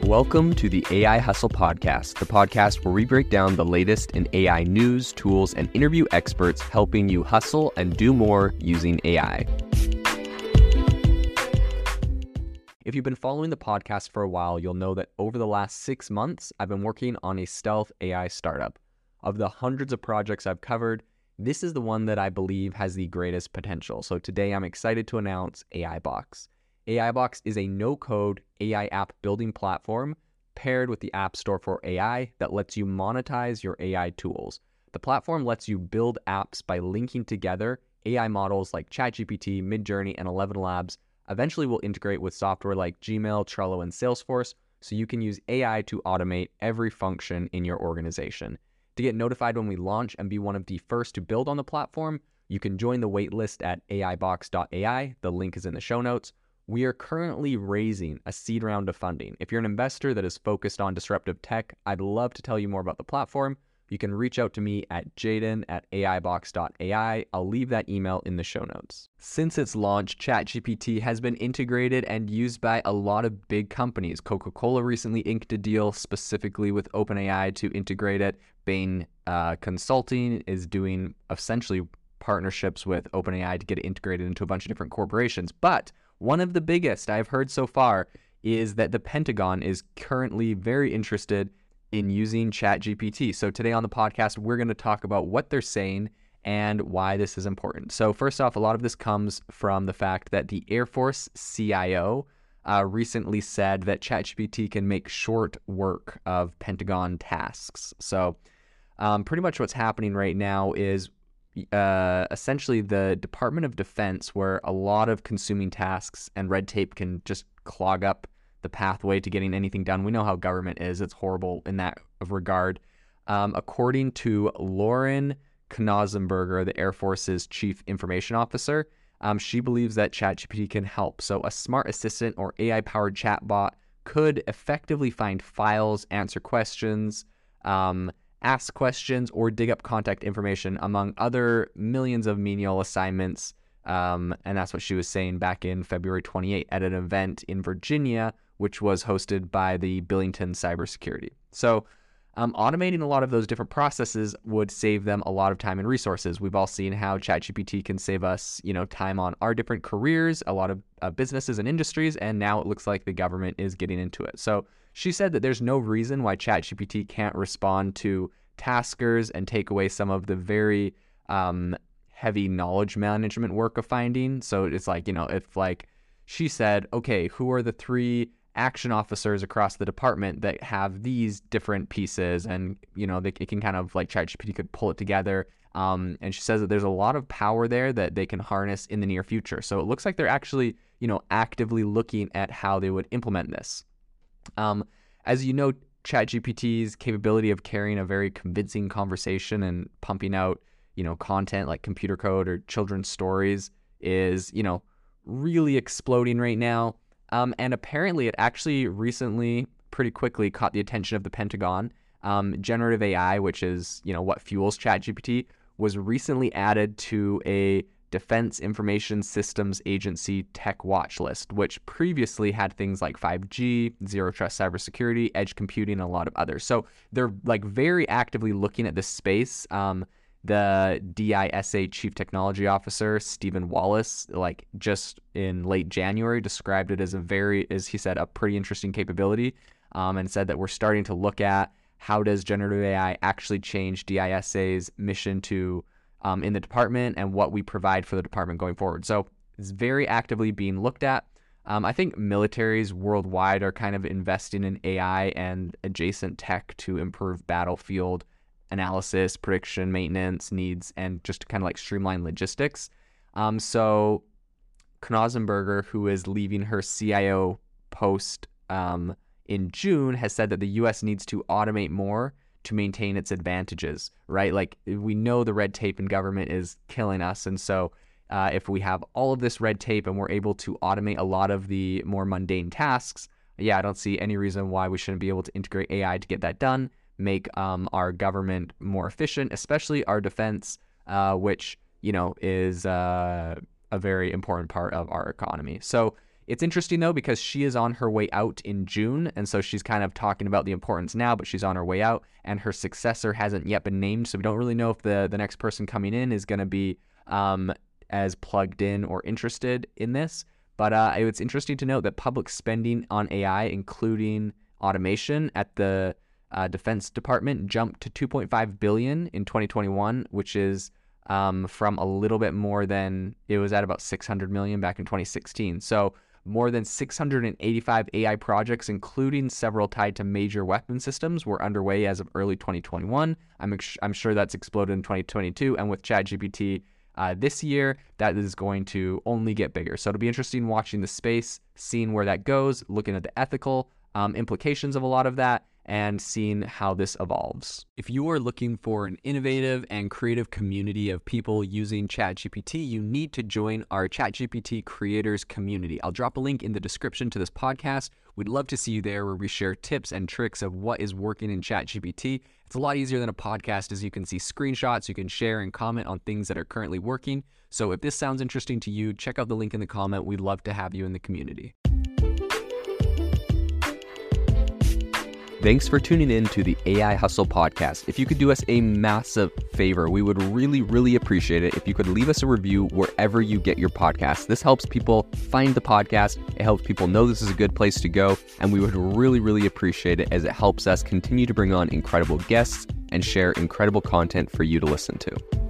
Welcome to the AI Hustle Podcast, the podcast where we break down the latest in AI news, tools, and interview experts helping you hustle and do more using AI. If you've been following the podcast for a while, you'll know that over the last 6 months, I've been working on a stealth AI startup. Of the hundreds of projects I've covered, this is the one that I believe has the greatest potential. So today I'm excited to announce AIBox. AIBox is a no-code AI app building platform paired with the App Store for AI that lets you monetize your AI tools. The platform lets you build apps by linking together AI models like ChatGPT, Midjourney, and ElevenLabs. Eventually will integrate with software like Gmail, Trello, and Salesforce, so you can use AI to automate every function in your organization. To get notified when we launch and be one of the first to build on the platform, you can join the waitlist at aibox.ai. The link is in the show notes. We are currently raising a seed round of funding. If you're an investor that is focused on disruptive tech, I'd love to tell you more about the platform. You can reach out to me at jaden@aibox.ai. I'll leave that email in the show notes. Since its launch, ChatGPT has been integrated and used by a lot of big companies. Coca-Cola recently inked a deal specifically with OpenAI to integrate it. Bain Consulting is doing essentially partnerships with OpenAI to get it integrated into a bunch of different corporations. But one of the biggest I've heard so far is that the Pentagon is currently very interested in using ChatGPT. So today on the podcast, we're going to talk about what they're saying and why this is important. So first off, a lot of this comes from the fact that the Air Force CIO recently said that ChatGPT can make short work of Pentagon tasks. So pretty much what's happening right now is essentially the Department of Defense, where a lot of consuming tasks and red tape can just clog up the pathway to getting anything done. We know how government is. It's horrible in that regard. According to Lauren Knausenberger, the Air Force's Chief Information Officer, she believes that ChatGPT can help. So a smart assistant or AI-powered chatbot could effectively find files, answer questions, ask questions, or dig up contact information, among other millions of menial assignments. And that's what she was saying back in February 28 at an event in Virginia, which was hosted by the Billington Cybersecurity. So automating a lot of those different processes would save them a lot of time and resources. We've all seen how ChatGPT can save us, time on our different careers, a lot of businesses and industries, and now it looks like the government is getting into it. So she said that there's no reason why ChatGPT can't respond to taskers and take away some of the very heavy knowledge management work of finding. So it's like, if like she said, okay, who are the 3 action officers across the department that have these different pieces, and it can kind of like ChatGPT could pull it together. And she says that there's a lot of power there that they can harness in the near future. So it looks like they're actually, actively looking at how they would implement this. As you know, ChatGPT's capability of carrying a very convincing conversation and pumping out, content like computer code or children's stories is, really exploding right now. And apparently it actually recently, pretty quickly, caught the attention of the Pentagon. Generative AI, which is, what fuels ChatGPT, was recently added to a Defense Information Systems Agency tech watch list, which previously had things like 5G, zero trust cybersecurity, edge computing, and a lot of others. So they're like very actively looking at this space. The DISA Chief Technology Officer, Stephen Wallace, like just in late January, described it as as he said, a pretty interesting capability, and said that we're starting to look at how does generative AI actually change DISA's mission to in the department and what we provide for the department going forward. So it's very actively being looked at. I think militaries worldwide are kind of investing in AI and adjacent tech to improve battlefield analysis, prediction, maintenance needs, and just to kind of like streamline logistics. So Knausenberger, who is leaving her CIO post in June, has said that the U.S. needs to automate more to maintain its advantages, right? Like, we know the red tape in government is killing us. And so if we have all of this red tape and we're able to automate a lot of the more mundane tasks, I don't see any reason why we shouldn't be able to integrate AI to get that done, make our government more efficient, especially our defense, which, is a very important part of our economy. So It's interesting, though, because she is on her way out in June, and so she's kind of talking about the importance now, but she's on her way out, and her successor hasn't yet been named, so we don't really know if the next person coming in is going to be as plugged in or interested in this. But it's interesting to note that public spending on AI, including automation at the Defense Department, jumped to $2.5 billion in 2021, which is from a little bit more than, it was at about $600 million back in 2016. So more than 685 AI projects, including several tied to major weapon systems, were underway as of early 2021. I'm sure that's exploded in 2022, and with ChatGPT this year, that is going to only get bigger. So it'll be interesting watching the space, seeing where that goes, looking at the ethical implications of a lot of that, and seeing how this evolves. If you are looking for an innovative and creative community of people using ChatGPT, you need to join our ChatGPT creators community. I'll drop a link in the description to this podcast. We'd love to see you there, where we share tips and tricks of what is working in ChatGPT. It's a lot easier than a podcast, as you can see screenshots, you can share and comment on things that are currently working. So if this sounds interesting to you, check out the link in the comment. We'd love to have you in the community. Thanks for tuning in to the AI Hustle podcast. If you could do us a massive favor, we would really, really appreciate it if you could leave us a review wherever you get your podcasts. This helps people find the podcast. It helps people know this is a good place to go. And we would really, really appreciate it, as it helps us continue to bring on incredible guests and share incredible content for you to listen to.